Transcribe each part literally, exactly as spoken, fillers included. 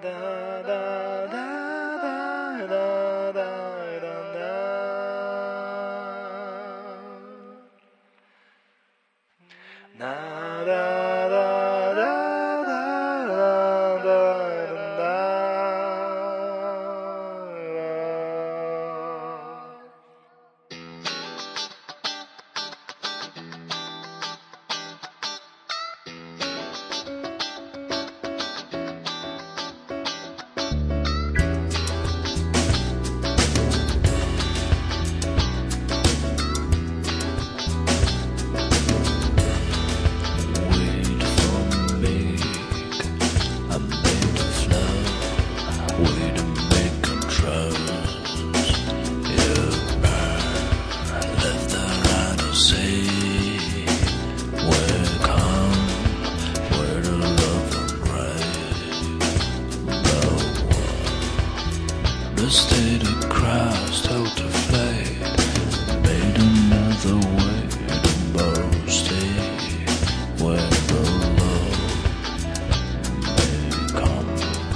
The state of Christ held to fade, made another way to boast where the Lord may come.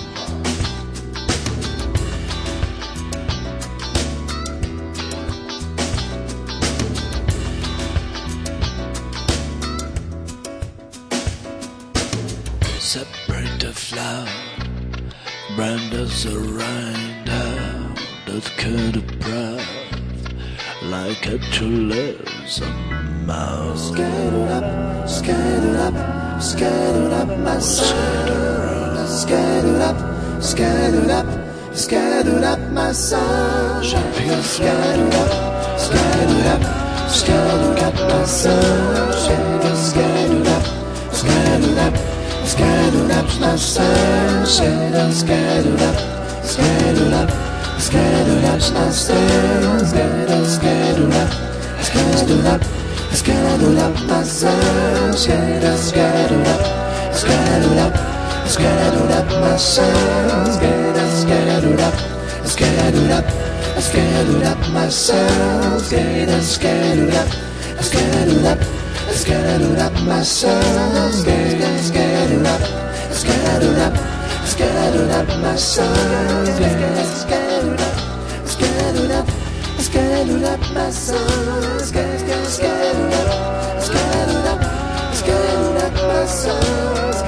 Separate the flower, brand as a rind out that could deprive, like a toulouse mouse. Scattered up, scattered up, scattered up my soul. Scattered up, scattered up, scattered up my soul. Scattered up, scattered up, scattered up my soul. Scattered up, scattered up, scattered up my soul. Scattered, scattered up, scattered up, scattered up my soul. Scattered, scattered up, scattered up, scattered up my soul. Scattered, scattered up, scattered up, scattered up my soul. Scattered, scattered up, scattered up, scattered up my soul. Scattered, scattered up, scattered up, scattered up my soul. Scattered, scattered up, scattered up, scattered up my soul. Scattered, scattered up, scattered up, scattered up my soul. Scattered, scattered up, scattered up, scattered up my soul.